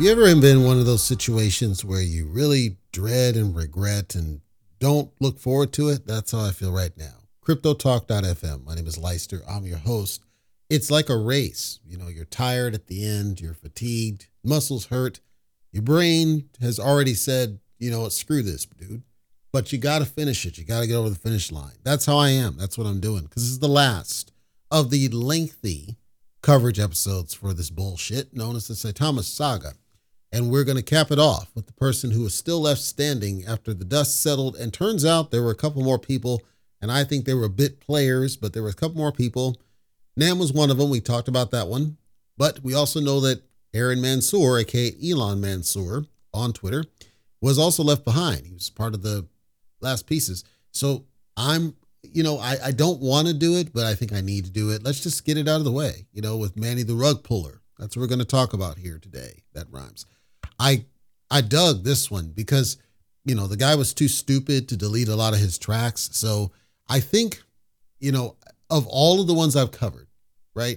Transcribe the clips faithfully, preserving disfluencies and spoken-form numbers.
you ever been in one of those situations where you really dread and regret and don't look forward to it? That's how I feel right now. Crypto Talk dot f m. My name is Leister. I'm your host. It's like a race. You know, you're tired at the end. You're fatigued. Muscles hurt. Your brain has already said, you know what, screw this, dude. But you got to finish it. You got to get over the finish line. That's how I am. That's what I'm doing. Because this is the last of the lengthy coverage episodes for this bullshit known as the Saitama Saga. And we're going to cap it off with the person who was still left standing after the dust settled. And turns out there were a couple more people, and I think they were bit players, but there were a couple more people. Nam was one of them. We talked about that one. But we also know that Aaron Mansour, aka Elon Mansour on Twitter, was also left behind. He was part of the last pieces. So I'm, you know, I, I don't want to do it, but I think I need to do it. Let's just get it out of the way, you know, with Manny the Rug Puller. That's what we're going to talk about here today. That rhymes. I I dug this one because, you know, the guy was too stupid to delete a lot of his tracks. So I think, you know, of all of the ones I've covered, right?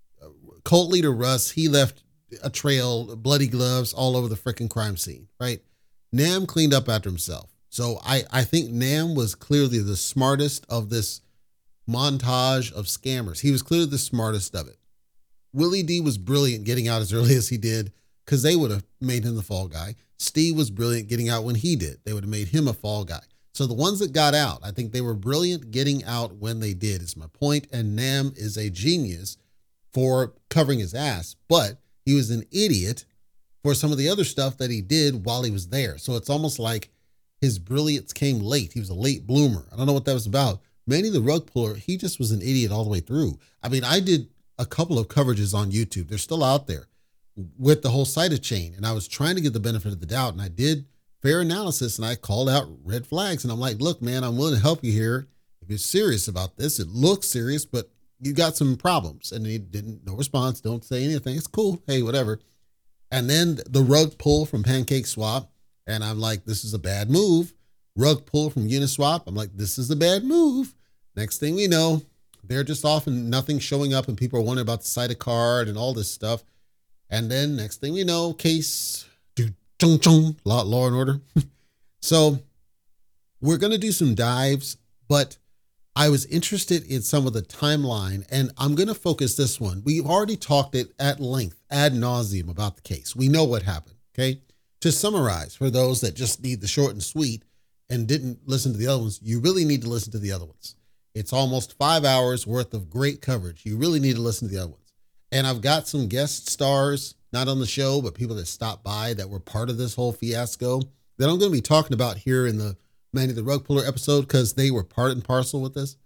Cult leader Russ, he left a trail, bloody gloves all over the freaking crime scene, right? Nam cleaned up after himself. So I, I think Nam was clearly the smartest of this montage of scammers. He was clearly the smartest of it. Willie D was brilliant getting out as early as he did because they would have made him the fall guy. Steve was brilliant getting out when he did. They would have made him a fall guy. So the ones that got out, I think they were brilliant getting out when they did, is my point. And Nam is a genius for covering his ass, but he was an idiot for some of the other stuff that he did while he was there. So it's almost like his brilliance came late. He was a late bloomer. I don't know what that was about. Manny the Rug Puller, he just was an idiot all the way through. I mean, I did a couple of coverages on YouTube. They're still out there with the whole Saita chain. And I was trying to get the benefit of the doubt. And I did fair analysis and I called out red flags. And I'm like, look, man, I'm willing to help you here. If you're serious about this, it looks serious, but you got some problems. And he didn't, no response. Don't say anything. It's cool. Hey, whatever. And then the rug pull from Pancake Swap. And I'm like, this is a bad move. Rug pull from Uniswap. I'm like, this is a bad move. Next thing we know, they're just off and nothing showing up and people are wondering about the Saita card and all this stuff. And then next thing we know, case, do chung chung, law, law and order. So we're going to do some dives, but I was interested in some of the timeline, and I'm going to focus this one. We've already talked it at length, ad nauseum about the case. We know what happened, okay? To summarize, for those that just need the short and sweet and didn't listen to the other ones, you really need to listen to the other ones. It's almost five hours worth of great coverage. You really need to listen to the other ones. And I've got some guest stars, not on the show, but people that stopped by that were part of this whole fiasco that I'm going to be talking about here in the Manny the Rug Puller episode because they were part and parcel with this.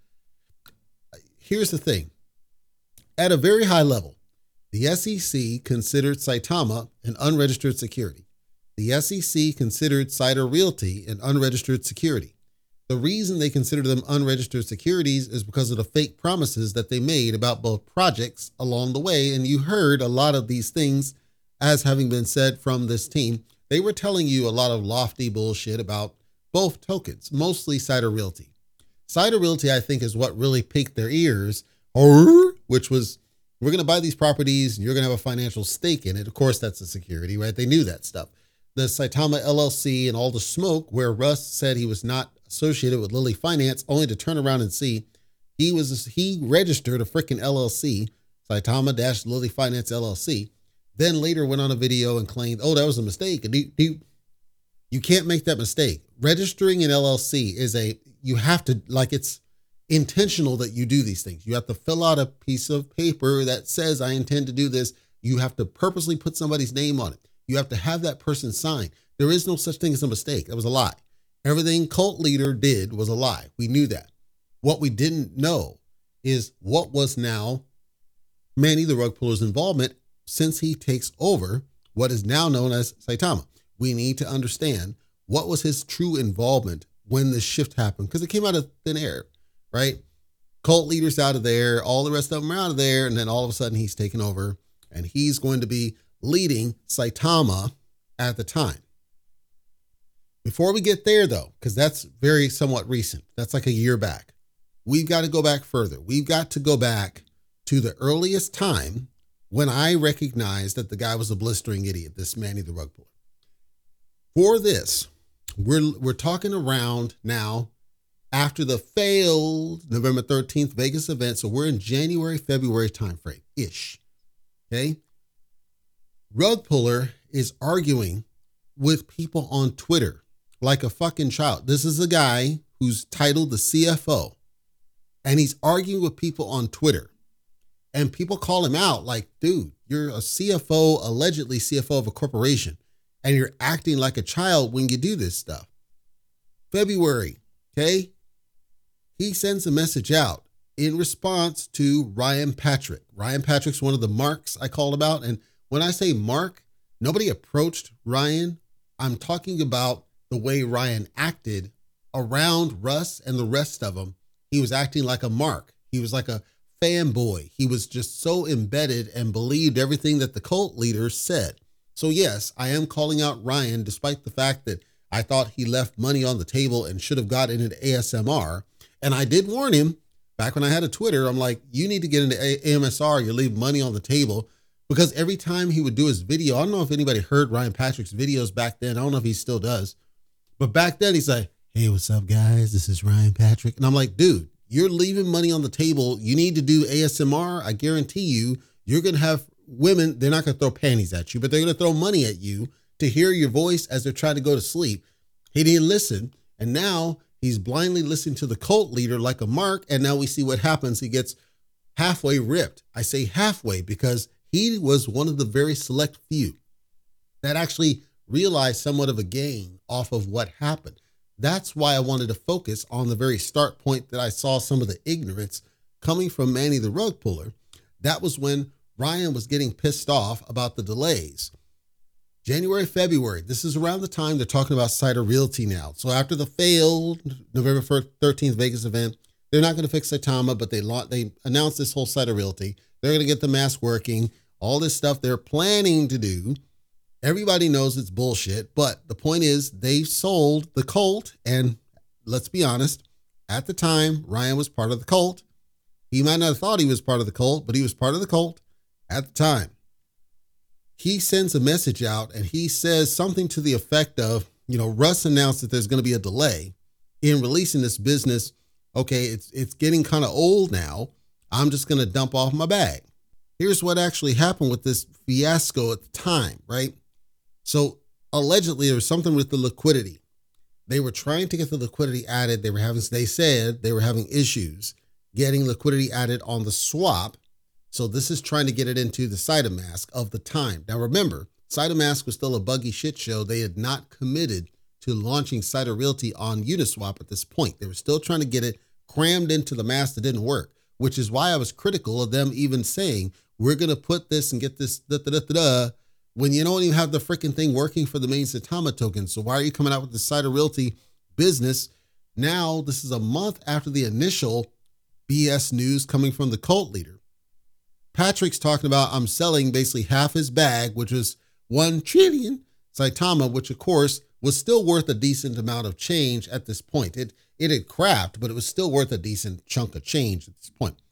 Here's the thing. At a very high level, the S E C considered Saitama an unregistered security. The S E C considered Saita Realty an unregistered security. The reason they considered them unregistered securities is because of the fake promises that they made about both projects along the way. And you heard a lot of these things as having been said from this team. They were telling you a lot of lofty bullshit about both tokens, mostly Saita Realty. Saita Realty, I think, is what really piqued their ears, which was, we're going to buy these properties and you're going to have a financial stake in it. Of course, that's a security, right? They knew that stuff. The Saitama L L C and all the smoke where Russ said he was not associated with Lily Finance, only to turn around and see he was, he registered a freaking L L C, Saitama-Lily Finance L L C, then later went on a video and claimed, oh, that was a mistake. And you, you, you can't make that mistake. Registering an L L C is a, you have to, like, it's intentional that you do these things. You have to fill out a piece of paper that says, I intend to do this. You have to purposely put somebody's name on it. You have to have that person sign. There is no such thing as a mistake. That was a lie. Everything cult leader did was a lie. We knew that. What we didn't know is what was now Manny the Rug Puller's involvement since he takes over what is now known as Saitama. We need to understand what was his true involvement when this shift happened, because it came out of thin air, right? Cult leaders out of there, all the rest of them are out of there, and then all of a sudden he's taken over, and he's going to be leading Saitama at the time. Before we get there, though, because that's very somewhat recent, that's like a year back, we've got to go back further. We've got to go back to the earliest time when I recognized that the guy was a blistering idiot, this Manny the rug puller. For this, we're we're talking around now after the failed November thirteenth Vegas event. So we're in January, February timeframe ish. Okay. Rug puller is arguing with people on Twitter like a fucking child. This is a guy who's titled the C F O, and he's arguing with people on Twitter. And people call him out like, dude, you're a C F O, allegedly C F O of a corporation, and you're acting like a child when you do this stuff. February, okay? He sends a message out in response to Ryan Patrick. Ryan Patrick's one of the marks I called about. And when I say mark, nobody approached Ryan. I'm talking about the way Ryan acted around Russ and the rest of them. He was acting like a mark. He was like a fanboy. He was just so embedded and believed everything that the cult leader said. So yes, I am calling out Ryan, despite the fact that I thought he left money on the table and should have gotten into A S M R. And I did warn him back when I had a Twitter. I'm like, you need to get into A M S R. You leave money on the table. Because every time he would do his video, I don't know if anybody heard Ryan Patrick's videos back then. I don't know if he still does. But back then he's like, hey, what's up, guys? This is Ryan Patrick. And I'm like, dude, you're leaving money on the table. You need to do A S M R. I guarantee you, you're going to have women. They're not going to throw panties at you, but they're going to throw money at you to hear your voice as they're trying to go to sleep. He didn't listen. And now he's blindly listening to the cult leader like a mark. And now we see what happens. He gets halfway ripped. I say halfway because he was one of the very select few that actually realized somewhat of a gain off of what happened. That's why I wanted to focus on the very start point that I saw some of the ignorance coming from Manny the rug puller. That was when Ryan was getting pissed off about the delays. January, February, this is around the time they're talking about Cider Realty now. So after the failed November thirteenth Vegas event, they're not going to fix Saitama, but they they announced this whole Cider Realty. They're going to get the mask working, all this stuff they're planning to do. Everybody knows it's bullshit, but the point is they sold the cult. And let's be honest, at the time, Ryan was part of the cult. He might not have thought he was part of the cult, but he was part of the cult at the time. He sends a message out and he says something to the effect of, you know, Russ announced that there's going to be a delay in releasing this business. Okay, it's it's getting kind of old now. I'm just going to dump off my bag. Here's what actually happened with this fiasco at the time, right? So allegedly there was something with the liquidity. They were trying to get the liquidity added. They were having, they said they were having issues getting liquidity added on the swap. So this is trying to get it into the CytoMask of the time. Now remember, CytoMask was still a buggy shit show. They had not committed to launching Cider Realty on Uniswap at this point. They were still trying to get it crammed into the mask that didn't work, which is why I was critical of them even saying, we're going to put this and get this da, da, da, da, da, when you don't even have the freaking thing working for the main Saitama token. So why are you coming out with the Cider Realty business? Now, this is a month after the initial B S news coming from the cult leader. Patrick's talking about, I'm selling basically half his bag, which was one trillion Saitama, which of course was still worth a decent amount of change at this point. It, it had crapped, but it was still worth a decent chunk of change at this point.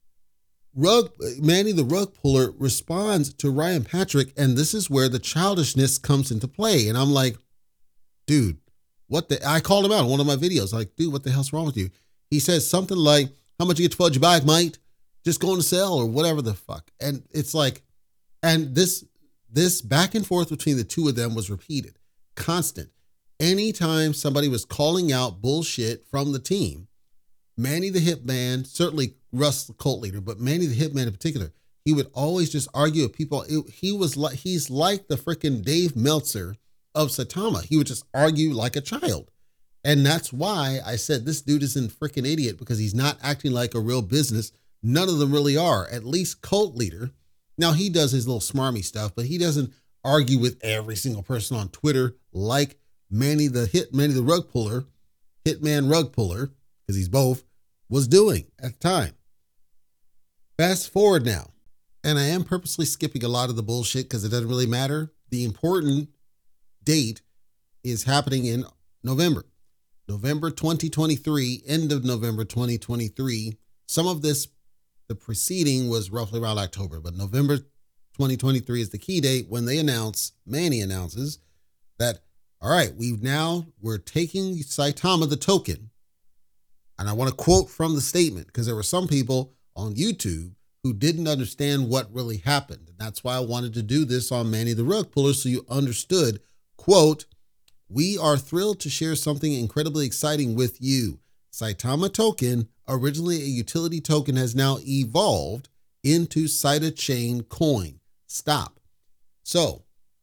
Rug, Manny the rug puller responds to Ryan Patrick, and this is where the childishness comes into play. And I'm like, dude, what the, I called him out in one of my videos, like, dude, what the hell's wrong with you? He says something like, how much you get to fudge your bag, mate? Just going to sell or whatever the fuck. And it's like, and this, this back and forth between the two of them was repeated, constant. Anytime somebody was calling out bullshit from the team, Manny the Hitman, certainly Russ the cult leader, but Manny the Hitman in particular, he would always just argue with people. It, he was like, he's like the freaking Dave Meltzer of Saitama. He would just argue like a child. And that's why I said this dude is an freaking idiot, because he's not acting like a real business. None of them really are, at least cult leader. Now he does his little smarmy stuff, but he doesn't argue with every single person on Twitter like Manny the hit, Manny the rug puller, Hitman rug puller, because he's both, was doing at the time. Fast forward now, and I am purposely skipping a lot of the bullshit because it doesn't really matter. The important date is happening in November. November twenty twenty-three, end of November twenty twenty-three. Some of this, the preceding was roughly around October, but November twenty twenty-three is the key date when they announce, Manny announces that, all right, we've now, we're taking Saitama, the token. And I want to quote from the statement because there were some people on YouTube who didn't understand what really happened. And that's why I wanted to do this on Manny the Rug Puller so you understood, quote, "We are thrilled to share something incredibly exciting with you. Saitama token, originally a utility token, has now evolved into Sidechain coin." Stop. So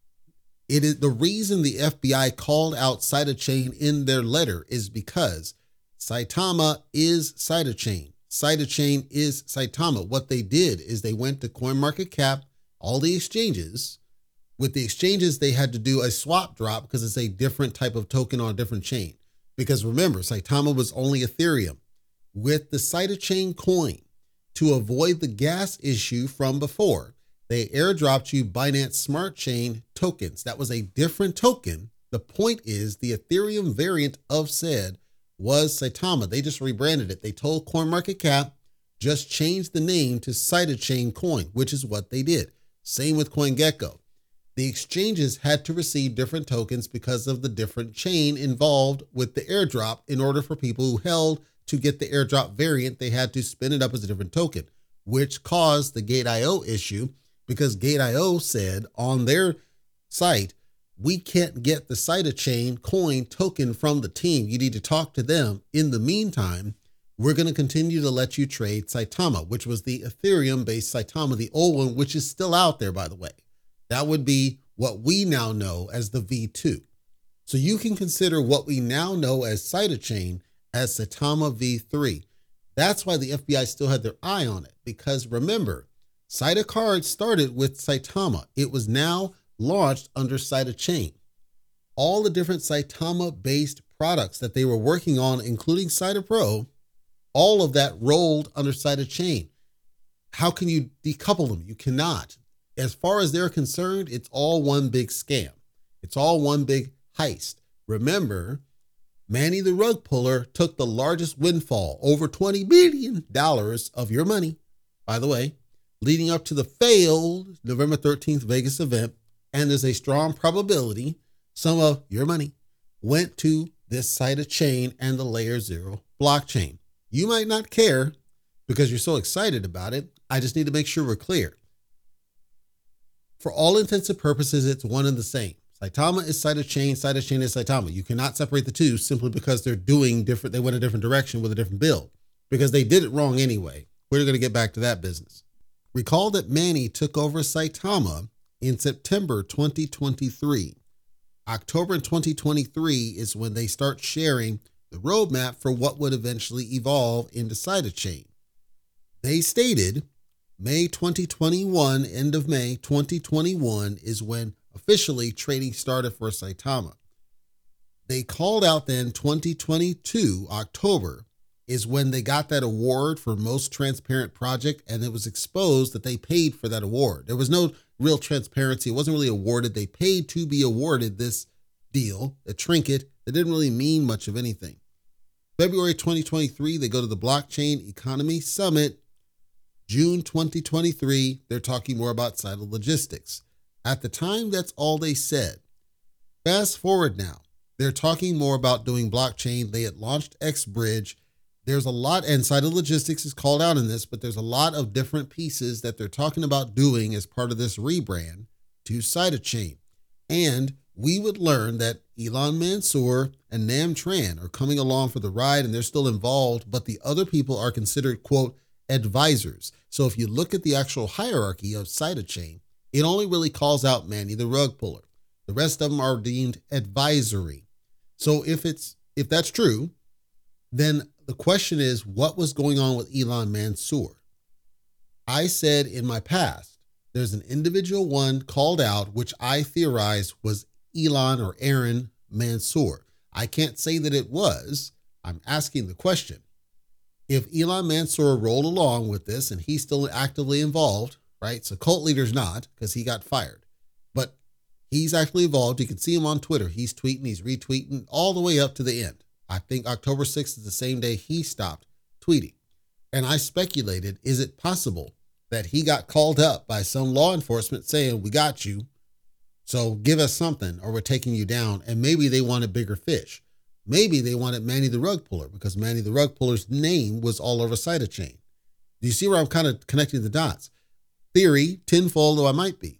it is the reason the F B I called out Sidechain in their letter is because Saitama is Sidechain. Sidechain is Saitama. What they did is they went to CoinMarketCap, all the exchanges. With the exchanges, they had to do a swap drop because it's a different type of token on a different chain. Because remember, Saitama was only Ethereum. With the Sidechain coin, to avoid the gas issue from before, they airdropped you Binance Smart Chain tokens. That was a different token. The point is the Ethereum variant of said was Saitama. They just rebranded it. They told CoinMarketCap, just change the name to Sidechain coin, which is what they did. Same with CoinGecko. The exchanges had to receive different tokens because of the different chain involved with the airdrop. In order for people who held to get the airdrop variant, they had to spin it up as a different token, which caused the Gate dot I O issue because Gate dot I O said on their site, we can't get the Sidechain coin token from the team. You need to talk to them. In the meantime, we're going to continue to let you trade Saitama, which was the Ethereum-based Saitama, the old one, which is still out there, by the way. That would be what we now know as the V two. So you can consider what we now know as Sidechain as Saitama V three. That's why the F B I still had their eye on it, because remember, Sidecard started with Saitama. It was now launched under Sidechain. All the different Saitama-based products that they were working on, including Sidepro, all of that rolled under Sidechain. How can you decouple them? You cannot. As far as they're concerned, it's all one big scam. It's all one big heist. Remember, Manny the Rug Puller took the largest windfall, over twenty billion dollars of your money, by the way, leading up to the failed November thirteenth Vegas event. And there's a strong probability some of your money went to this Sidechain and the Layer Zero blockchain. You might not care because you're so excited about it. I just need to make sure we're clear. For all intents and purposes, it's one and the same. Saitama is Sidechain, Sidechain is Saitama. You cannot separate the two simply because they're doing different, they went a different direction with a different build because they did it wrong anyway. We're going to get back to that business. Recall that Manny took over Saitama in September twenty twenty-three. October twenty twenty-three is when they start sharing the roadmap for what would eventually evolve into Sidechain. They stated May twenty twenty-one, end of May twenty twenty-one is when officially trading started for Saitama. They called out then twenty twenty-two, October, is when they got that award for most transparent project, and it was exposed that they paid for that award. There was no real transparency. It wasn't really awarded. They paid to be awarded this deal, a trinket that didn't really mean much of anything. February twenty twenty-three, they go to the Blockchain Economy Summit. June twenty twenty-three, they're talking more about Sidle Logistics. At the time, that's all they said. Fast forward now, they're talking more about doing blockchain. They had launched XBridge. There's a lot, and Sidle Logistics is called out in this, but there's a lot of different pieces that they're talking about doing as part of this rebrand to Sidechain. And we would learn that Elon Mansour and Nam Tran are coming along for the ride, and they're still involved, but the other people are considered, quote, advisors. So if you look at the actual hierarchy of Sidechain, it only really calls out Manny the Rug Puller. The rest of them are deemed advisory. So if it's if that's true, then the question is, what was going on with Elon Mansour? I said in my past, there's an individual one called out, which I theorized was Elon or Aaron Mansour. I can't say that it was. I'm asking the question. If Elon Mansour rolled along with this and he's still actively involved, right? So cult leader's not because he got fired, but he's actually involved. You can see him on Twitter. He's tweeting, he's retweeting all the way up to the end. I think October sixth is the same day he stopped tweeting. And I speculated, is it possible that he got called up by some law enforcement saying, we got you, so give us something or we're taking you down. And maybe they wanted bigger fish. Maybe they wanted Manny the Rug Puller because Manny the Rug Puller's name was all over Cytochain. Do you see where I'm kind of connecting the dots? Theory, tinfoil though I might be.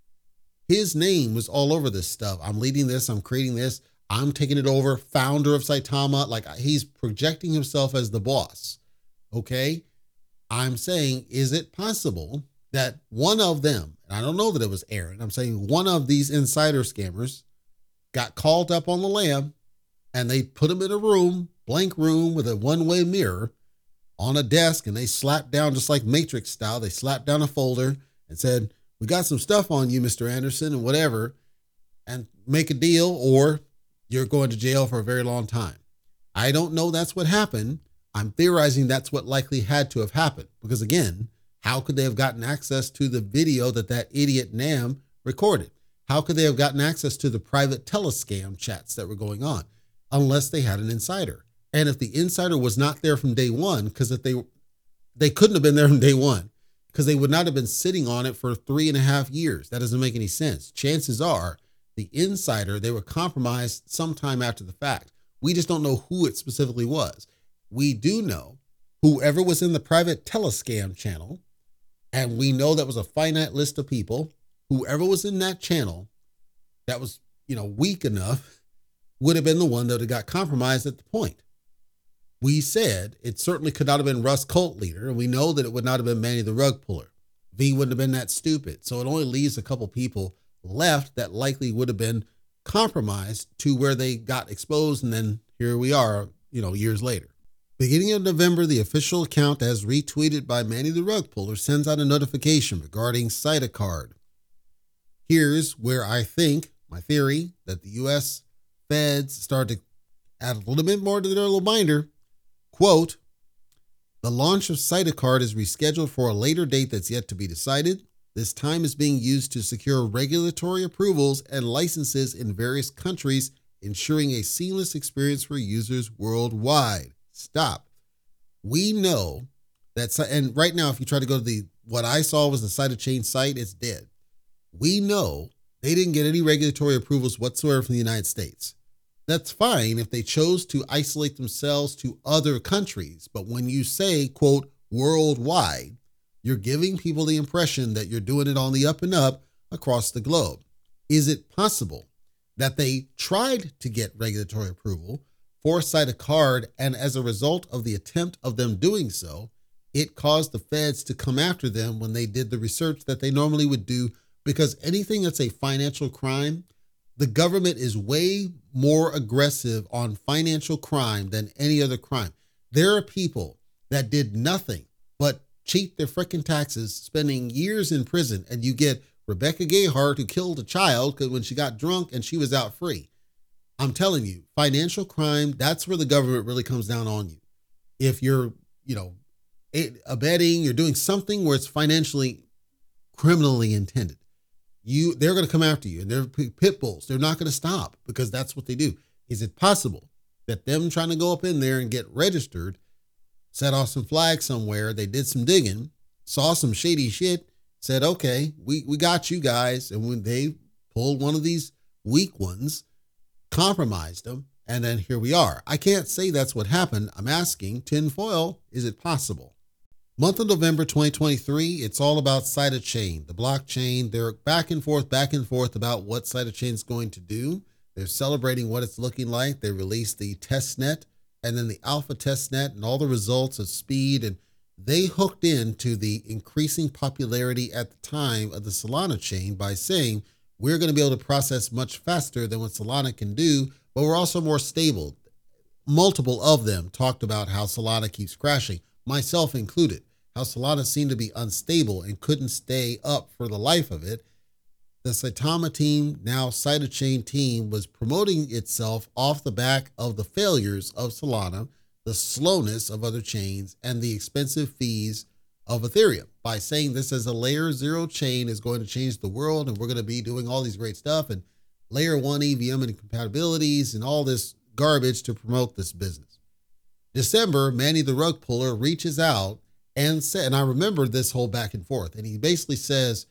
His name was all over this stuff. I'm leading this. I'm creating this. I'm taking it over. Founder of Saitama. Like, he's projecting himself as the boss. Okay. I'm saying, is it possible that one of them, and I don't know that it was Aaron, I'm saying one of these insider scammers got called up on the lam and they put him in a room, blank room with a one-way mirror on a desk, and they slapped down, just like Matrix style, they slapped down a folder and said, we got some stuff on you, Mister Anderson, and whatever, and make a deal or you're going to jail for a very long time. I don't know that's what happened. I'm theorizing that's what likely had to have happened because, again, how could they have gotten access to the video that that idiot Nam recorded? How could they have gotten access to the private telescam chats that were going on unless they had an insider? And if the insider was not there from day one, because if they they couldn't have been there from day one, because they would not have been sitting on it for three and a half years. That doesn't make any sense. Chances are the insider, they were compromised sometime after the fact. We just don't know who it specifically was. We do know whoever was in the private telescam channel, and we know that was a finite list of people. Whoever was in that channel that was, you know, weak enough would have been the one that had got compromised at the point. We said it certainly could not have been Russ Cult Leader, and we know that it would not have been Manny the Rug Puller. V wouldn't have been that stupid. So it only leaves a couple people left that likely would have been compromised to where they got exposed, and then here we are, you know, years later. Beginning of November, the official account, as retweeted by Manny the Rug Puller, sends out a notification regarding Cytocard. Here's where I think, my theory, that the U S feds start to add a little bit more to their little binder. Quote, the launch of Cytocard is rescheduled for a later date that's yet to be decided. This time is being used to secure regulatory approvals and licenses in various countries, ensuring a seamless experience for users worldwide. Stop. We know that, and right now, if you try to go to the, what I saw was the Cytochain site, it's dead. We know they didn't get any regulatory approvals whatsoever from the United States. That's fine if they chose to isolate themselves to other countries. But when you say, quote, worldwide, you're giving people the impression that you're doing it on the up and up across the globe. Is it possible that they tried to get regulatory approval for Cytocard, and as a result of the attempt of them doing so, it caused the feds to come after them when they did the research that they normally would do? Because anything that's a financial crime, the government is way more aggressive on financial crime than any other crime. There are people that did nothing but cheat their freaking taxes, spending years in prison, and you get Rebecca Gayheart, who killed a child because when she got drunk and she was out free. I'm telling you, financial crime, that's where the government really comes down on you. If you're, you know, abetting, you're doing something where it's financially, criminally intended, you, they're going to come after you, and they're pit bulls. They're not going to stop because that's what they do. Is it possible that them trying to go up in there and get registered, set off some flags somewhere, they did some digging, saw some shady shit, said, okay, we, we got you guys. And when they pulled one of these weak ones, compromised them, and then here we are. I can't say that's what happened. I'm asking, tinfoil, is it possible? Month of November twenty twenty-three, it's all about Cytochain, the blockchain. They're back and forth, back and forth about what Cytochain is going to do. They're celebrating what it's looking like. They released the test net and then the alpha test net and all the results of speed. And they hooked into the increasing popularity at the time of the Solana chain by saying, we're going to be able to process much faster than what Solana can do, but we're also more stable. Multiple of them talked about how Solana keeps crashing, myself included, how Solana seemed to be unstable and couldn't stay up for the life of it. The Saitama team, now Cytochain team, was promoting itself off the back of the failures of Solana, the slowness of other chains, and the expensive fees of Ethereum by saying this as a layer zero chain is going to change the world, and we're going to be doing all these great stuff and layer one E V M and compatibilities and all this garbage to promote this business. December, Manny the Rug Puller reaches out and said, and I remember this whole back and forth, and he basically says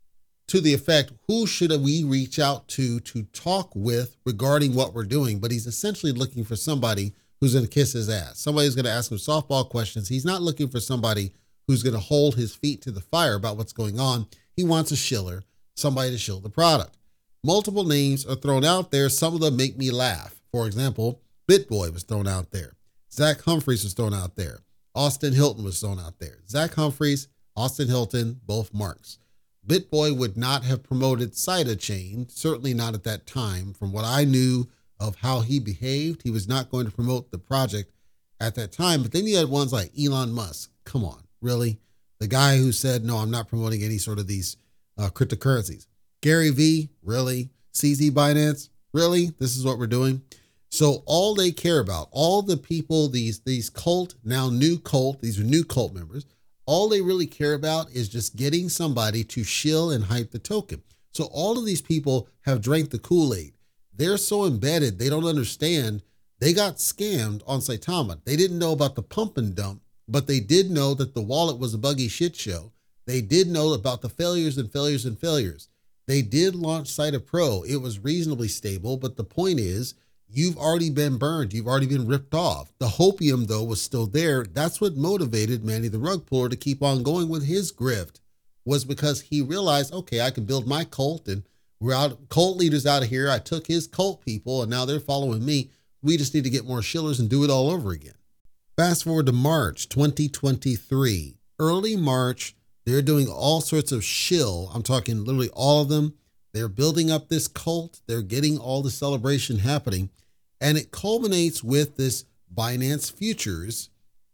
to the effect, who should we reach out to to talk with regarding what we're doing? But he's essentially looking for somebody who's going to kiss his ass. Somebody's going to ask him softball questions. He's not looking for somebody who's going to hold his feet to the fire about what's going on. He wants a shiller, somebody to shill the product. Multiple names are thrown out there. Some of them make me laugh. For example, BitBoy was thrown out there. Zach Humphreys was thrown out there. Austin Hilton was thrown out there. Zach Humphreys, Austin Hilton, both marks. BitBoy would not have promoted Cytochain, certainly not at that time. From what I knew of how he behaved, he was not going to promote the project at that time. But then you had ones like Elon Musk. Come on, really? The guy who said, no, I'm not promoting any sort of these uh, cryptocurrencies. Gary Vee, really? C Z Binance, really? This is what we're doing? So all they care about, all the people, these, these cult, now new cult, these are new cult members, all they really care about is just getting somebody to shill and hype the token. So all of these people have drank the Kool-Aid. They're so embedded, they don't understand. They got scammed on Saitama. They didn't know about the pump and dump, but they did know that the wallet was a buggy shit show. They did know about the failures and failures and failures. They did launch Cyta Pro. It was reasonably stable, but the point is, you've already been burned. You've already been ripped off. The hopium, though, was still there. That's what motivated Manny the Rug Puller to keep on going with his grift, was because he realized, okay, I can build my cult, and we're out, cult leaders out of here. I took his cult people, and now they're following me. We just need to get more shillers and do it all over again. Fast forward to March twenty twenty-three. Early March, they're doing all sorts of shill. I'm talking literally all of them. They're building up this cult. They're getting all the celebration happening. And it culminates with this Binance Futures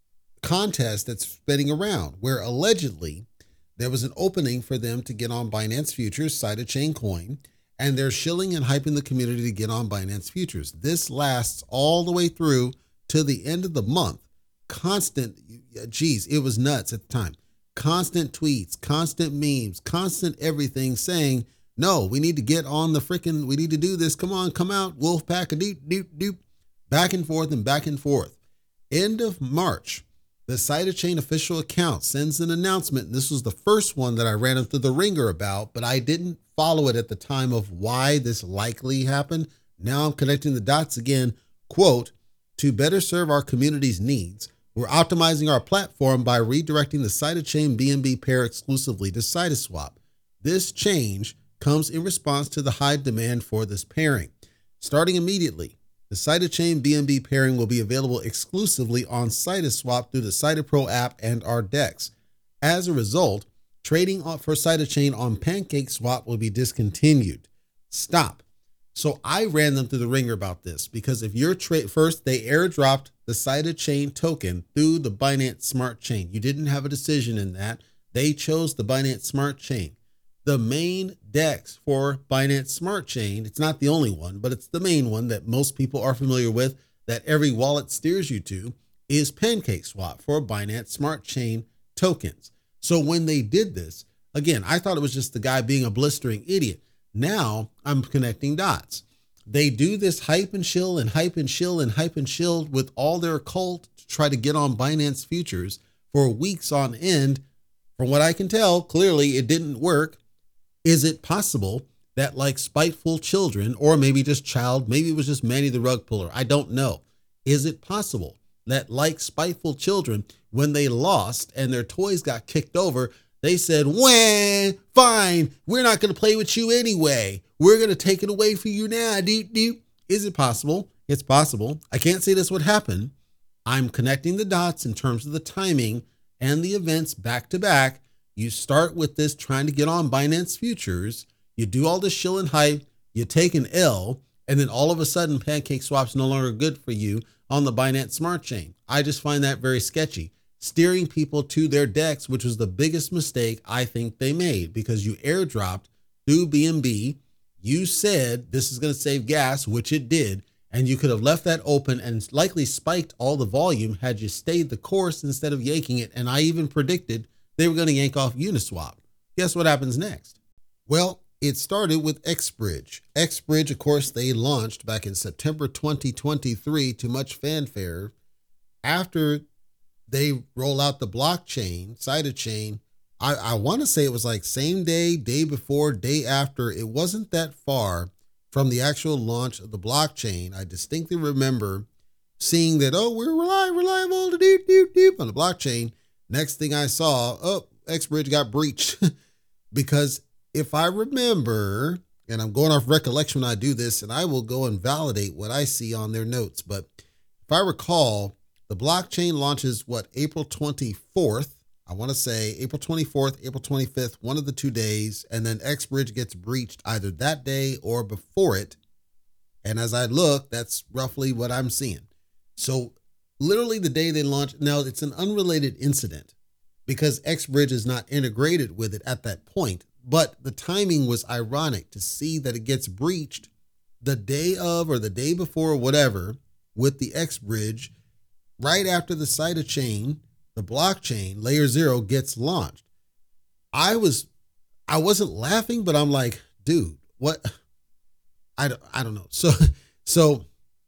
contest that's spinning around, where allegedly there was an opening for them to get on Binance Futures, Cytochain coin, and they're shilling and hyping the community to get on Binance Futures. This lasts all the way through to the end of the month. Constant, geez, it was nuts at the time. Constant tweets, constant memes, constant everything saying, no, we need to get on the freaking, we need to do this. Come on, come out, Wolfpack, a doop, doop, doop. Back and forth and back and forth. End of March, the Cytochain official account sends an announcement. And this was the first one that I ran into the ringer about, but I didn't follow it at the time of why this likely happened. Now I'm connecting the dots again. Quote, to better serve our community's needs, we're optimizing our platform by redirecting the Cytochain B N B pair exclusively to Cytoswap. This change comes in response to the high demand for this pairing. Starting immediately, the Cytochain B N B pairing will be available exclusively on Cytoswap through the Cyta Pro app and our DEX. As a result, trading for Cytochain on PancakeSwap will be discontinued. Stop. So I ran them through the ringer about this because if you're trade first, they airdropped the Cytochain token through the Binance Smart Chain. You didn't have a decision in that. They chose the Binance Smart Chain. The main DEX for Binance Smart Chain, it's not the only one, but it's the main one that most people are familiar with, that every wallet steers you to, is PancakeSwap for Binance Smart Chain tokens. So when they did this, again, I thought it was just the guy being a blistering idiot. Now I'm connecting dots. They do this hype and shill and hype and shill and hype and shill with all their cult to try to get on Binance Futures for weeks on end. From what I can tell, clearly it didn't work. Is it possible that like spiteful children, or maybe just child, maybe it was just Manny the Rug Puller, I don't know. Is it possible that like spiteful children, when they lost and their toys got kicked over, they said, wah, fine, we're not going to play with you anyway. We're going to take it away from you now. Doop, doop. Is it possible? It's possible. I can't say this would happen. I'm connecting the dots in terms of the timing and the events back to back. You start with this trying to get on Binance Futures. You do all this shill and hype. You take an L, and then all of a sudden, PancakeSwap's no longer good for you on the Binance Smart Chain. I just find that very sketchy. Steering people to their DEX, which was the biggest mistake I think they made, because you airdropped through B N B. You said this is going to save gas, which it did, and you could have left that open and likely spiked all the volume had you stayed the course instead of yanking it. And I even predicted they were going to yank off Uniswap. Guess what happens next? Well, it started with XBridge. XBridge, of course, they launched back in September twenty twenty-three to much fanfare after they roll out the blockchain, Cytochain. I, I want to say it was like same day, day before, day after. It wasn't that far from the actual launch of the blockchain. I distinctly remember seeing that, oh, we're reliable, reliable, doop, doop, doop, on the blockchain. Next thing I saw, oh, X-Bridge got breached. Because if I remember, and I'm going off recollection when I do this, and I will go and validate what I see on their notes. But if I recall, the blockchain launches, what, April twenty-fourth. I want to say April twenty-fourth, April twenty-fifth, one of the two days. And then X-Bridge gets breached either that day or before it. And as I look, that's roughly what I'm seeing. So literally the day they launch, now it's an unrelated incident because X-Bridge is not integrated with it at that point. But the timing was ironic to see that it gets breached the day of or the day before or whatever with the X-Bridge right after the Cytochain, the blockchain, layer zero gets launched. I was, I wasn't laughing, but I'm like, dude, what? I don't, I don't know. So, so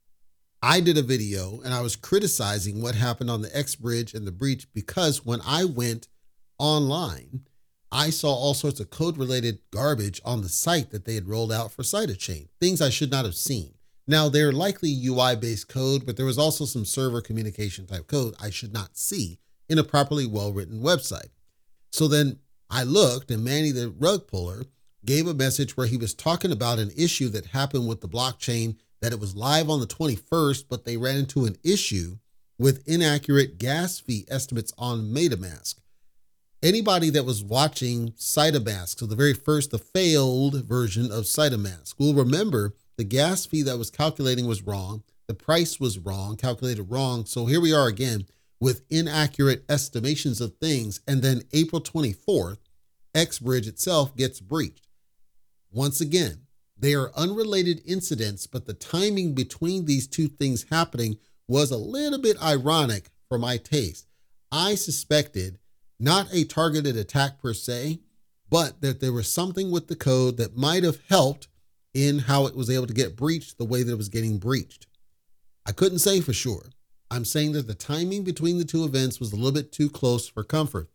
I did a video and I was criticizing what happened on the X-Bridge and the breach because when I went online, I saw all sorts of code-related garbage on the site that they had rolled out for Cytochain, things I should not have seen. Now, they're likely U I-based code, but there was also some server communication type code I should not see in a properly well-written website. So then I looked, and Manny the rug puller gave a message where he was talking about an issue that happened with the blockchain, that it was live on the twenty-first, but they ran into an issue with inaccurate gas fee estimates on MetaMask. Anybody that was watching CytoMask, so the very first, the failed version of CytoMask, will remember the gas fee that was calculating was wrong. The price was wrong, calculated wrong. So here we are again with inaccurate estimations of things. And then April twenty-fourth, X-Bridge itself gets breached. Once again, they are unrelated incidents, but the timing between these two things happening was a little bit ironic for my taste. I suspected not a targeted attack per se, but that there was something with the code that might have helped in how it was able to get breached the way that it was getting breached. I couldn't say for sure. I'm saying that the timing between the two events was a little bit too close for comfort.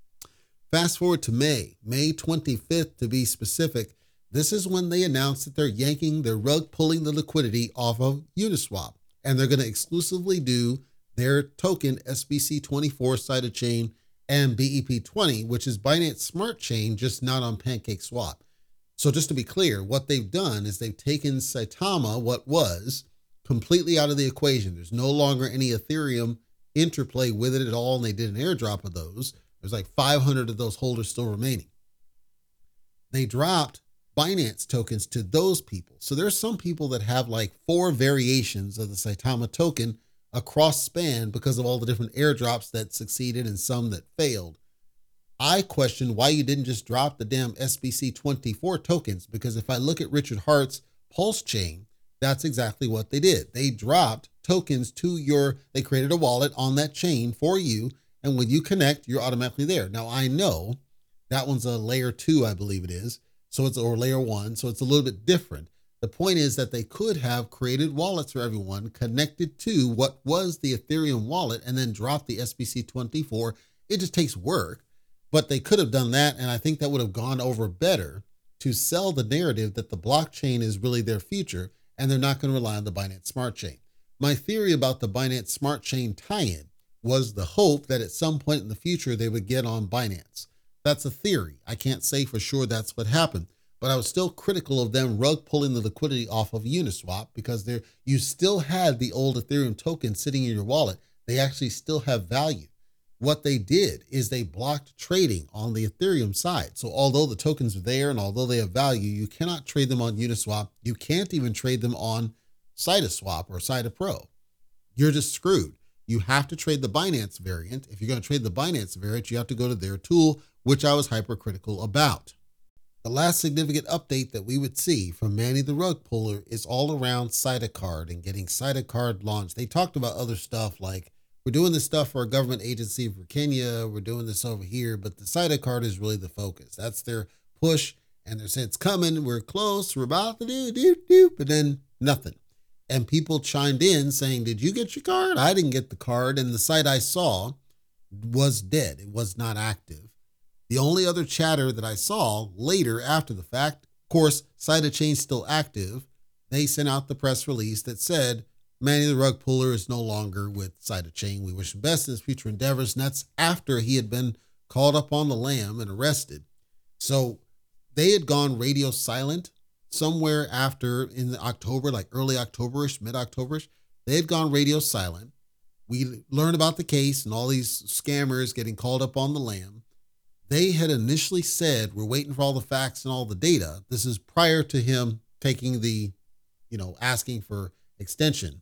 Fast forward to May, May twenty-fifth to be specific. This is when they announced that they're yanking, they're rug pulling the liquidity off of Uniswap, and they're going to exclusively do their token S B C twenty-four Cytochain and B E P twenty, which is Binance Smart Chain, just not on PancakeSwap. So just to be clear, what they've done is they've taken Saitama, what was, completely out of the equation. There's no longer any Ethereum interplay with it at all, and they did an airdrop of those. There's like five hundred of those holders still remaining. They dropped Binance tokens to those people. So there's some people that have like four variations of the Saitama token across span because of all the different airdrops that succeeded and some that failed. I question why you didn't just drop the damn S B C twenty-four tokens, because if I look at Richard Hart's Pulse chain, that's exactly what they did. They dropped tokens to your, they created a wallet on that chain for you, and when you connect, you're automatically there. Now I know that one's a layer two, I believe it is, so it's, or layer one, so it's a little bit different. The point is that they could have created wallets for everyone connected to what was the Ethereum wallet and then dropped the S B C twenty-four. It just takes work. But they could have done that, and I think that would have gone over better to sell the narrative that the blockchain is really their future, and they're not going to rely on the Binance Smart Chain. My theory about the Binance Smart Chain tie-in was the hope that at some point in the future they would get on Binance. That's a theory. I can't say for sure that's what happened, but I was still critical of them rug pulling the liquidity off of Uniswap because there you still had the old Ethereum token sitting in your wallet. They actually still have value. What they did is they blocked trading on the Ethereum side. So although the tokens are there and although they have value, you cannot trade them on Uniswap. You can't even trade them on Cytoswap or Cytopro. You're just screwed. You have to trade the Binance variant. If you're going to trade the Binance variant, you have to go to their tool, which I was hypercritical about. The last significant update that we would see from Manny the Rug Puller is all around Cytocard and getting Cytocard launched. They talked about other stuff like, we're doing this stuff for a government agency for Kenya. We're doing this over here, but the Cytocard is really the focus. That's their push, and they're saying it's coming. We're close. We're about to do, do, do, but then nothing. And people chimed in saying, did you get your card? I didn't get the card. And the site I saw was dead. It was not active. The only other chatter that I saw later after the fact, of course, Cytochain's still active. They sent out the press release that said, Manny the Rug Puller is no longer with Cytochain. We wish him best in his future endeavors. And that's after he had been called up on the lam and arrested. So they had gone radio silent somewhere after in the October, like early Octoberish, mid-Octoberish. They had gone radio silent. We learned about the case and all these scammers getting called up on the lam. They had initially said, we're waiting for all the facts and all the data. This is prior to him taking the, you know, asking for extension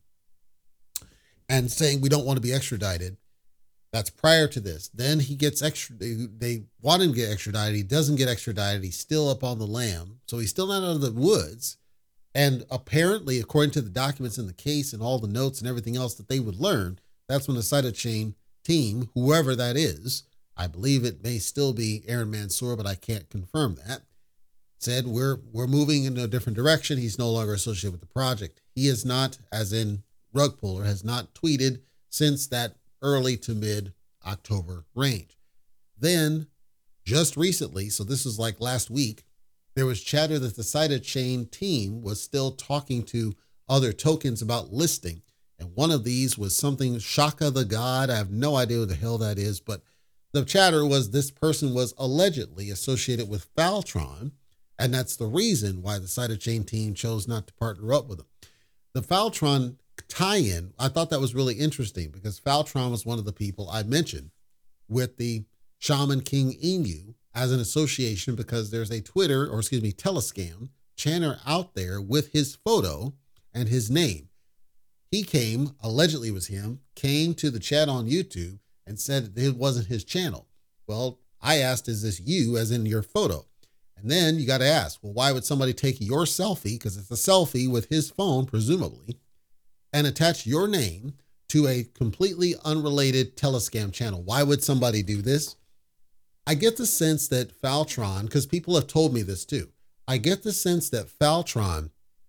and saying we don't want to be extradited. That's prior to this. Then he gets extra. They, they want him to get extradited. He doesn't get extradited. He's still up on the lam. So he's still not out of the woods. And apparently, according to the documents in the case and all the notes and everything else that they would learn, that's when the Cytochain team, whoever that is, I believe it may still be Aaron Mansour, but I can't confirm that, said we're we're moving in a different direction. He's no longer associated with the project. He is not, as in Rug Puller, has not tweeted since that early to mid-October range. Then, just recently, so this is like last week, there was chatter that the Cytochain team was still talking to other tokens about listing. And one of these was something Shaka the God. I have no idea what the hell that is, but the chatter was this person was allegedly associated with Faltron, and that's the reason why the Cytochain team chose not to partner up with them. The Faltron tie-in, I thought that was really interesting because Faltron was one of the people I mentioned with the Shaman King Inu as an association because there's a Twitter, or excuse me, Telescam channel out there with his photo and his name. He came, allegedly it was him, came to the chat on YouTube and said it wasn't his channel. Well, I asked, is this you as in your photo? And then you got to ask, well, why would somebody take your selfie, because it's a selfie with his phone, presumably, and attach your name to a completely unrelated Telescam channel? Why would somebody do this? I get the sense that Faltron, because people have told me this too, I get the sense that Faltron,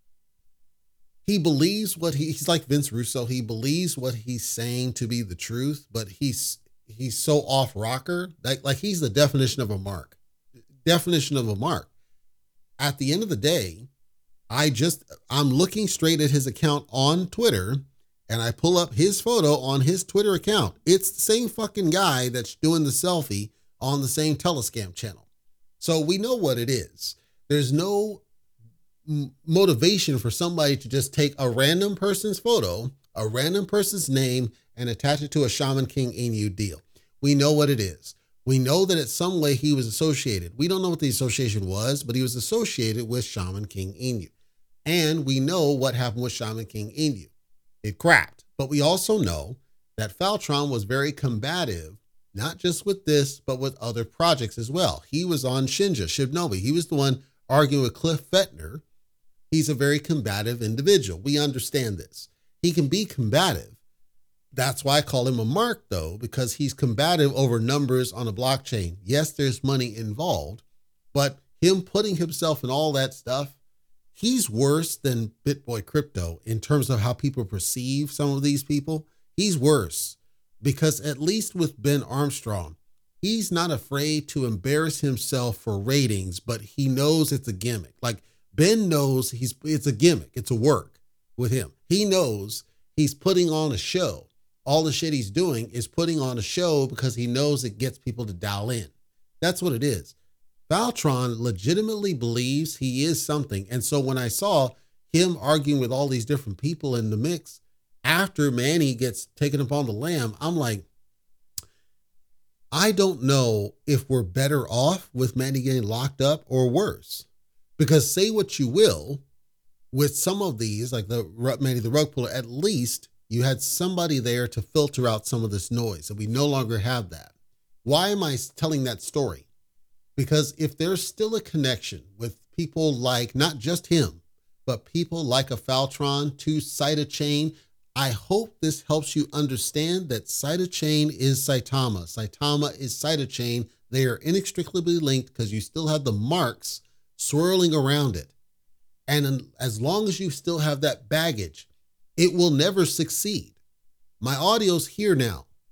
he believes what he, he's like Vince Russo. He believes what he's saying to be the truth, but he's, he's so off rocker, like, like he's the definition of a mark, definition of a mark. At the end of the day, I just, I'm looking straight at his account on Twitter and I pull up his photo on his Twitter account. It's the same fucking guy that's doing the selfie on the same Telescam channel. So we know what it is. There's no motivation for somebody to just take a random person's photo, a random person's name, and attach it to a Shaman King Inu deal. We know what it is. We know that in some way he was associated. We don't know what the association was, but he was associated with Shaman King Inu. And we know what happened with Shaman King Inu. It cracked. But we also know that Faltron was very combative, not just with this, but with other projects as well. He was on Shinja, Shinobi. He was the one arguing with Cliff Fettner. He's a very combative individual. We understand this. He can be combative. That's why I call him a mark, though, because he's combative over numbers on a blockchain. Yes, there's money involved, but him putting himself in all that stuff, he's worse than BitBoy Crypto in terms of how people perceive some of these people. He's worse because at least with Ben Armstrong, he's not afraid to embarrass himself for ratings, but he knows it's a gimmick. Like Ben knows he's it's a gimmick. It's a work with him. He knows he's putting on a show. All the shit he's doing is putting on a show because he knows it gets people to dial in. That's what it is. Faltron legitimately believes he is something. And so when I saw him arguing with all these different people in the mix, after Manny gets taken up on the lam, I'm like, I don't know if we're better off with Manny getting locked up or worse. Because say what you will, with some of these, like the Manny the Rug Puller, at least you had somebody there to filter out some of this noise, and we no longer have that. Why am I telling that story? Because if there's still a connection with people like, not just him, but people like a Faltron to Cytochain, I hope this helps you understand that Cytochain is Saitama. Saitama is Cytochain. They are inextricably linked because you still have the marks swirling around it. And as long as you still have that baggage, it will never succeed. My audio's here now.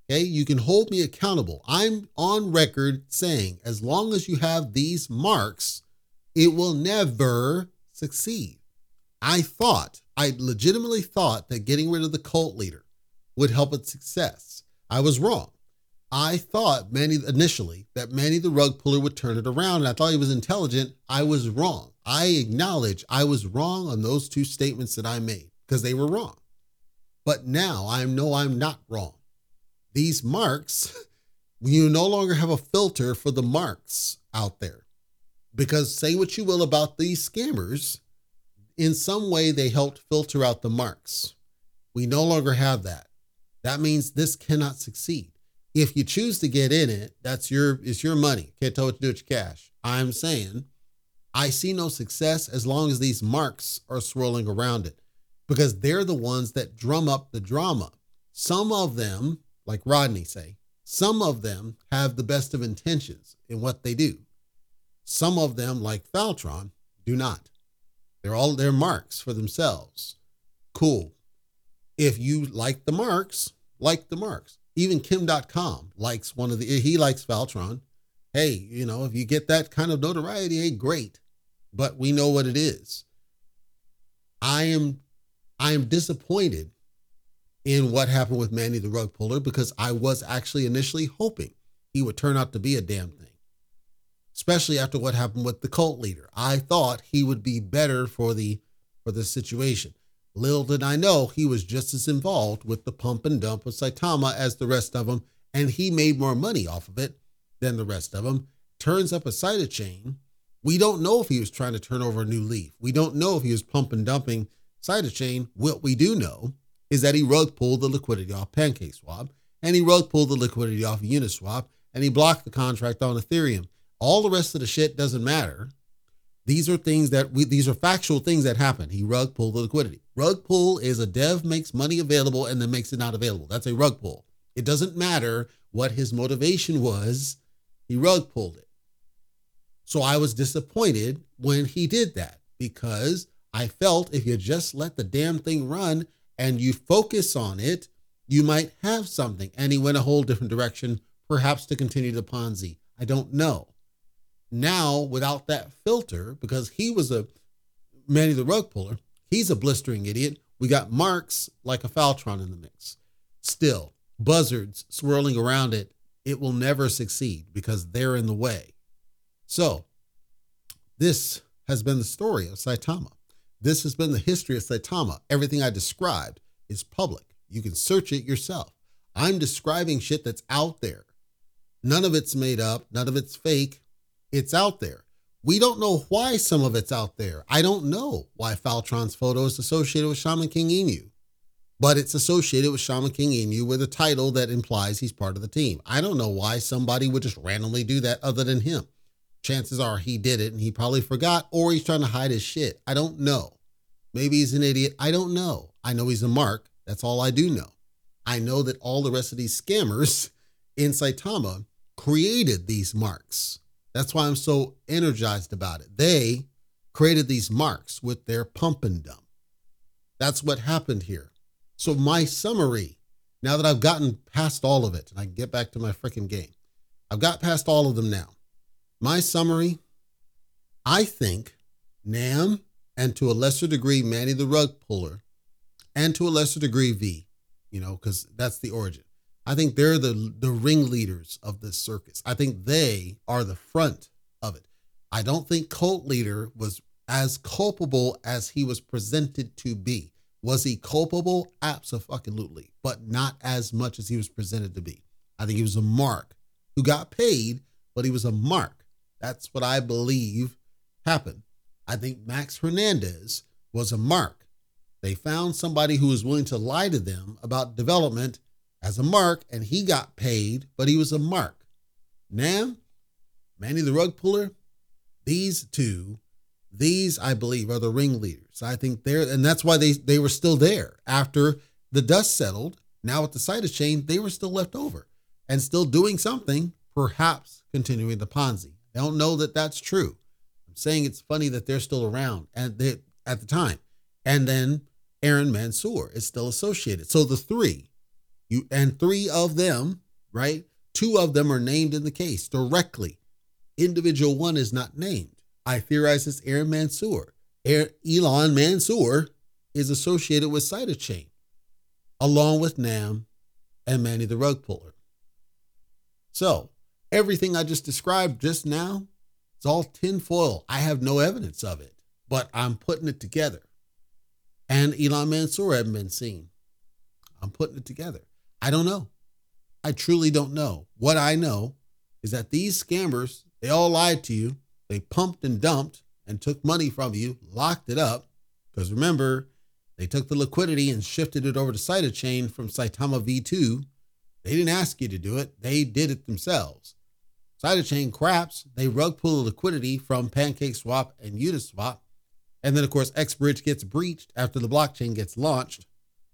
Okay, you can hold me accountable. I'm on record saying as long as you have these marks, it will never succeed. I thought, I legitimately thought that getting rid of the cult leader would help its success. I was wrong. I thought Manny initially that Manny the rug puller would turn it around, and I thought he was intelligent. I was wrong. I acknowledge I was wrong on those two statements that I made because they were wrong. But now I know I'm not wrong. These marks, you no longer have a filter for the marks out there. Because say what you will about these scammers, in some way they helped filter out the marks. We no longer have that. That means this cannot succeed. If you choose to get in it, that's your, it's your money. Can't tell what to do with your cash. I'm saying I see no success as long as these marks are swirling around it, because they're the ones that drum up the drama. Some of them, like Rodney say, some of them have the best of intentions in what they do. Some of them, like Faltron, do not. They're all their marks for themselves. Cool. If you like the marks, like the marks. Even Kim dot com likes one of the, he likes Faltron. Hey, you know, if you get that kind of notoriety, hey, great. But we know what it is. I am, I am disappointed in what happened with Manny the rug puller, because I was actually initially hoping he would turn out to be a damn thing. Especially after what happened with the cult leader. I thought he would be better for the, for the situation. Little did I know he was just as involved with the pump and dump of Saitama as the rest of them, and he made more money off of it than the rest of them. Turns up a Cytochain. We don't know if he was trying to turn over a new leaf. We don't know if he was pump and dumping Cytochain. What we do know is that he rug pulled the liquidity off PancakeSwap, and he rug pulled the liquidity off of Uniswap, and he blocked the contract on Ethereum. All the rest of the shit doesn't matter. These are things that we, these are factual things that happen. He rug pulled the liquidity. Rug pull is a dev makes money available and then makes it not available. That's a rug pull. It doesn't matter what his motivation was. He rug pulled it. So I was disappointed when he did that, because I felt if you just let the damn thing run and you focus on it, you might have something. And he went a whole different direction, perhaps to continue the Ponzi. I don't know. Now, without that filter, because he was a Manny the rug puller, he's a blistering idiot. We got marks like a Faltron in the mix. Still, buzzards swirling around it, it will never succeed because they're in the way. So, this has been the story of Saitama. This has been the history of Saitama. Everything I described is public. You can search it yourself. I'm describing shit that's out there. None of it's made up. None of it's fake. It's out there. We don't know why some of it's out there. I don't know why Faltron's photo is associated with Shaman King Inu, but it's associated with Shaman King Inu with a title that implies he's part of the team. I don't know why somebody would just randomly do that other than him. Chances are he did it and he probably forgot, or he's trying to hide his shit. I don't know. Maybe he's an idiot. I don't know. I know he's a mark. That's all I do know. I know that all the rest of these scammers in Saitama created these marks. That's why I'm so energized about it. They created these marks with their pump and dump. That's what happened here. So my summary, now that I've gotten past all of it, and I can get back to my freaking game, I've got past all of them now. My summary, I think Nam, and to a lesser degree, Manny the rug puller, and to a lesser degree, V, you know, because that's the origin. I think they're the, the ringleaders of this circus. I think they are the front of it. I don't think Cult Leader was as culpable as he was presented to be. Was he culpable? Absolutely, but not as much as he was presented to be. I think he was a mark who got paid, but he was a mark. That's what I believe happened. I think Max Hernandez was a mark. They found somebody who was willing to lie to them about development as a mark, and he got paid, but he was a mark. Nam, Manny the rug puller, these two, these I believe are the ringleaders. I think they're, and that's why they, they were still there. After the dust settled, now with the Cytochain, they were still left over and still doing something, perhaps continuing the Ponzi. I don't know that that's true. I'm saying it's funny that they're still around and they, at the time. And then Aaron Mansour is still associated. So the three, You and three of them, right? Two of them are named in the case directly. Individual one is not named. I theorize it's Aaron Mansour. Elon Mansour is associated with Cytochain, along with Nam and Manny the rug puller. So everything I just described just now, it's all tinfoil. I have no evidence of it, but I'm putting it together. And Elon Mansour hadn't been seen. I'm putting it together. I don't know. I truly don't know. What I know is that these scammers, they all lied to you. They pumped and dumped and took money from you, locked it up. Because remember, they took the liquidity and shifted it over to Cytochain from Saitama V two. They didn't ask you to do it. They did it themselves. Cytochain craps. They rug pull the liquidity from PancakeSwap and Uniswap. And then, of course, Xbridge gets breached after the blockchain gets launched.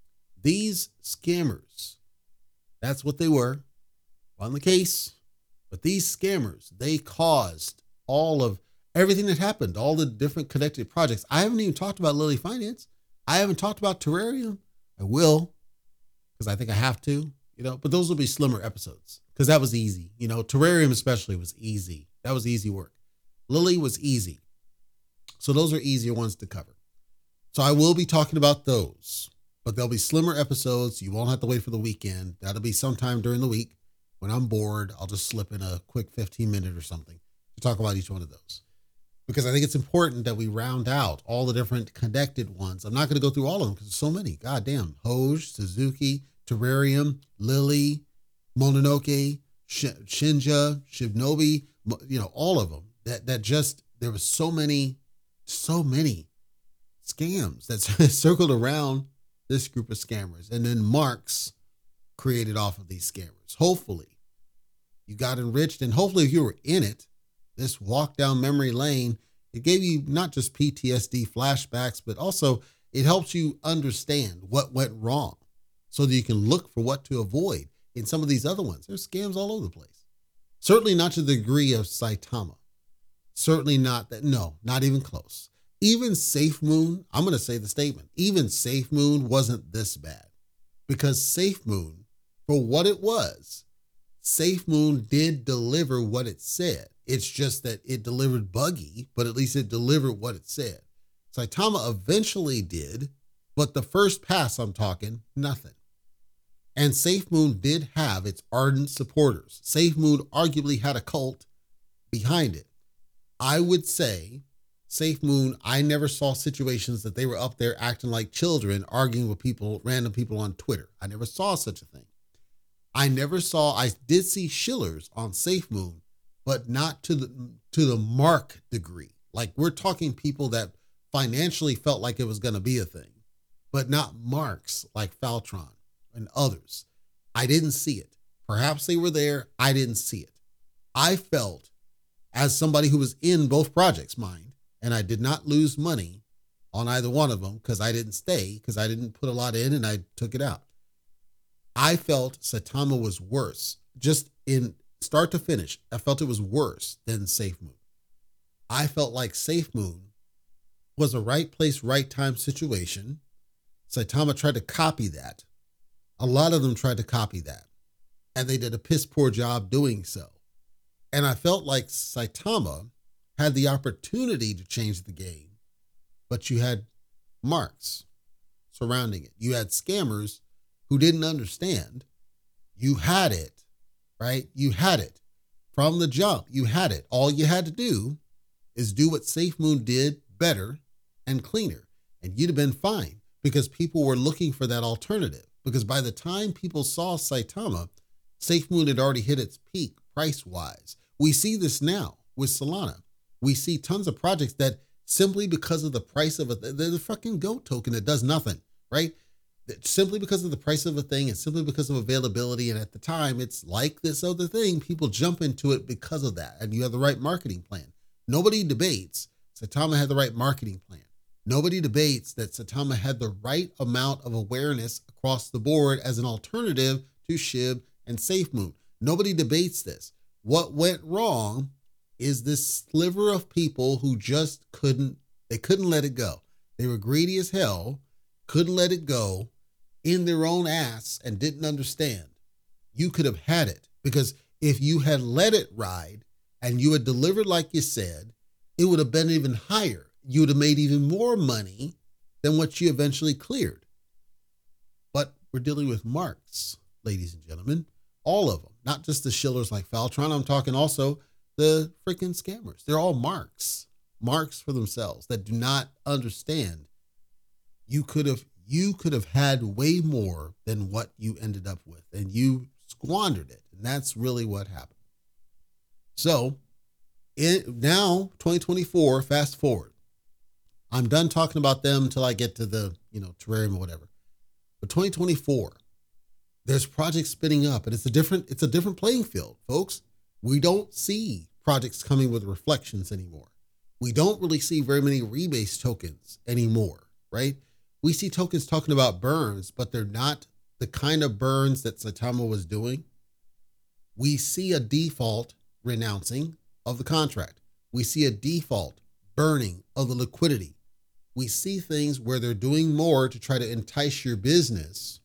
These scammers, that's what they were on the case. But these scammers, they caused all of everything that happened, all the different connected projects. I haven't even talked about Lily Finance. I haven't talked about Terrarium. I will, because I think I have to, you know, but those will be slimmer episodes because that was easy. You know, Terrarium especially was easy. That was easy work. Lily was easy. So those are easier ones to cover. So I will be talking about those, but there'll be slimmer episodes. You won't have to wait for the weekend. That'll be sometime during the week. When I'm bored, I'll just slip in a quick fifteen minute or something to talk about each one of those. Because I think it's important that we round out all the different connected ones. I'm not going to go through all of them because there's so many. God damn. Hoj, Suzuki, Terrarium, Lily, Mononoke, Shinja, Shibnobi, you know, all of them. That that just, there was so many, so many scams that circled around this group of scammers. And then marks created off of these scammers. Hopefully you got enriched, and hopefully if you were in it, this walk down memory lane, it gave you not just P T S D flashbacks, but also it helps you understand what went wrong so that you can look for what to avoid in some of these other ones. There's scams all over the place. Certainly not to the degree of Saitama. Certainly not that. No, not even close. Even SafeMoon, I'm going to say the statement, even SafeMoon wasn't this bad, because SafeMoon, for what it was, SafeMoon did deliver what it said. It's just that it delivered buggy, but at least it delivered what it said. Saitama eventually did, but the first pass, I'm talking, nothing. And SafeMoon did have its ardent supporters. SafeMoon arguably had a cult behind it. I would say SafeMoon, I never saw situations that they were up there acting like children, arguing with people, random people on Twitter. I never saw such a thing. I never saw, I did see shillers on SafeMoon, but not to the to the mark degree. Like, we're talking people that financially felt like it was going to be a thing, but not marks like Faltron and others. I didn't see it. Perhaps they were there. I didn't see it. I felt, as somebody who was in both projects, mind, and I did not lose money on either one of them because I didn't stay, because I didn't put a lot in and I took it out. I felt Saitama was worse, just in start to finish. I felt it was worse than SafeMoon. I felt like SafeMoon was a right place, right time situation. Saitama tried to copy that. A lot of them tried to copy that, and they did a piss poor job doing so. And I felt like Saitama had the opportunity to change the game, but you had marks surrounding it. You had scammers who didn't understand. You had it, right? You had it from the jump. You had it. All you had to do is do what SafeMoon did better and cleaner, and you'd have been fine, because people were looking for that alternative. Because by the time people saw Saitama, SafeMoon had already hit its peak price-wise. We see this now with Solana. We see tons of projects that simply because of the price of a, they're the fucking GOAT token that does nothing, right? Simply because of the price of a thing and simply because of availability. And at the time, it's like this other thing. People jump into it because of that. And you have the right marketing plan. Nobody debates Saitama had the right marketing plan. Nobody debates that Saitama had the right amount of awareness across the board as an alternative to SHIB and SafeMoon. Nobody debates this. What went wrong is this sliver of people who just couldn't, they couldn't let it go. They were greedy as hell, couldn't let it go. in their own ass and didn't understand, you could have had it. Because if you had let it ride and you had delivered like you said, it would have been even higher. You would have made even more money than what you eventually cleared. But we're dealing with marks, ladies and gentlemen, all of them, not just the shillers like Faltron. I'm talking also the freaking scammers. They're all marks, marks for themselves that do not understand. You could have, you could have had way more than what you ended up with, and you squandered it. And that's really what happened. So it, now twenty twenty-four, fast forward. I'm done talking about them until I get to the, you know, terrarium or whatever. But twenty twenty-four, there's projects spinning up, and it's a different, it's a different playing field, folks. We don't see projects coming with reflections anymore. We don't really see very many rebase tokens anymore, right? We see tokens talking about burns, but they're not the kind of burns that Saitama was doing. We see a default renouncing of the contract. We see a default burning of the liquidity. We see things where they're doing more to try to entice your business.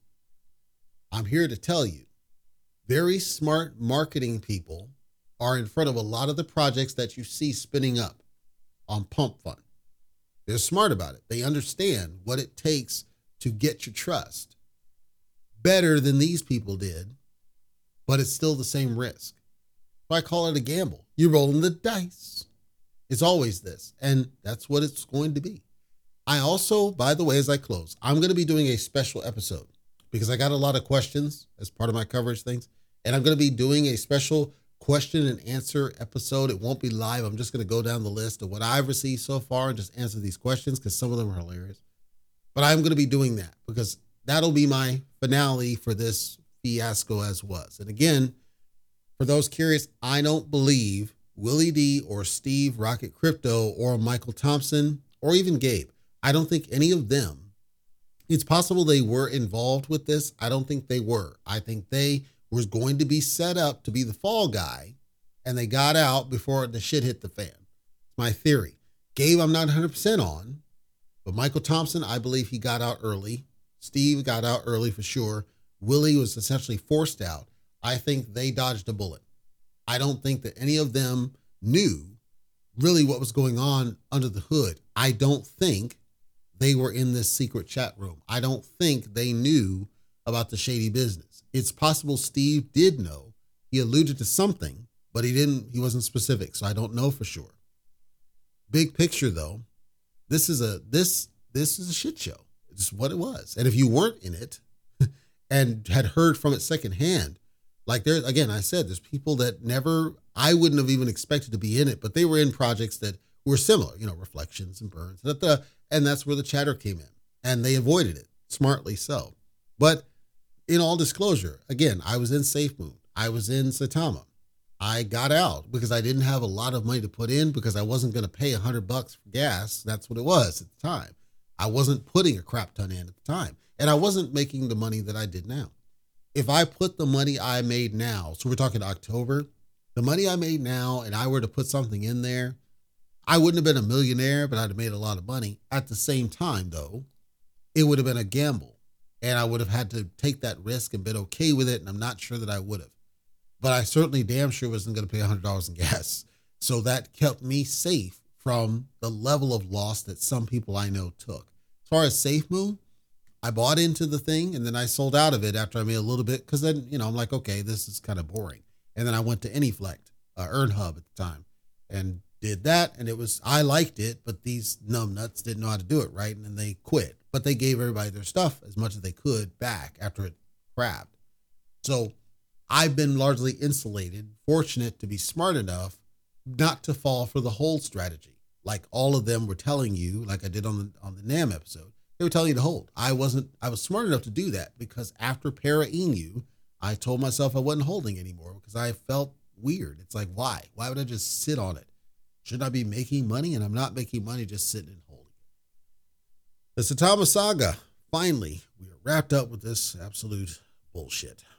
I'm here to tell you, very smart marketing people are in front of a lot of the projects that you see spinning up on Pump Fund. They're smart about it. They understand what it takes to get your trust better than these people did, but it's still the same risk. So I call it a gamble. You're rolling the dice. It's always this, and that's what it's going to be. I also, by the way, as I close, I'm going to be doing a special episode because I got a lot of questions as part of my coverage things, and I'm going to be doing a special question and answer episode. It won't be live. I'm just going to go down the list of what I've received so far and just answer these questions because some of them are hilarious. But I'm going to be doing that because that'll be my finale for this fiasco as was. And again, for those curious, I don't believe Willie D or Steve Rocket Crypto or Michael Thompson or even Gabe. I don't think any of them. It's possible they were involved with this. I don't think they were. I think they was going to be set up to be the fall guy, and they got out before the shit hit the fan. It's my theory. Gabe, I'm not one hundred percent on, but Michael Thompson, I believe he got out early. Steve got out early for sure. Willie was essentially forced out. I think they dodged a bullet. I don't think that any of them knew really what was going on under the hood. I don't think they were in this secret chat room. I don't think they knew about the shady business. It's possible Steve did know. He alluded to something, but he didn't, he wasn't specific. So I don't know for sure. Big picture though, this is a, this, this is a shit show. It's what it was. And if you weren't in it and had heard from it secondhand, like there, again, I said, there's people that never, I wouldn't have even expected to be in it, but they were in projects that were similar, you know, reflections and burns. And that's where the chatter came in, and they avoided it, smartly so. But in all disclosure, again, I was in SafeMoon. I was in Saitama. I got out because I didn't have a lot of money to put in because I wasn't going to pay a hundred bucks for gas. That's what it was at the time. I wasn't putting a crap ton in at the time, and I wasn't making the money that I did now. If I put the money I made now, so we're talking October, the money I made now, and I were to put something in there, I wouldn't have been a millionaire, but I'd have made a lot of money. At the same time, though, it would have been a gamble, and I would have had to take that risk and been okay with it, and I'm not sure that I would have. But I certainly damn sure wasn't going to pay one hundred dollars in gas. So that kept me safe from the level of loss that some people I know took. As far as SafeMoon, I bought into the thing, and then I sold out of it after I made a little bit, because then, you know, I'm like, okay, this is kind of boring. And then I went to AnyFlect, uh, EarnHub at the time, and did that, and it was, I liked it, but these numbnuts didn't know how to do it right, and then they quit. But they gave everybody their stuff as much as they could back after it crabbed. So I've been largely insulated, fortunate to be smart enough not to fall for the hold strategy. Like all of them were telling you, like I did on the on the NAM episode, they were telling you to hold. I wasn't, I was smart enough to do that because after Para Inu, I told myself I wasn't holding anymore because I felt weird. It's like, why? Why would I just sit on it? Shouldn't I be making money? And I'm not making money just sitting and holding it. The Saitama saga, finally, we are wrapped up with this absolute bullshit.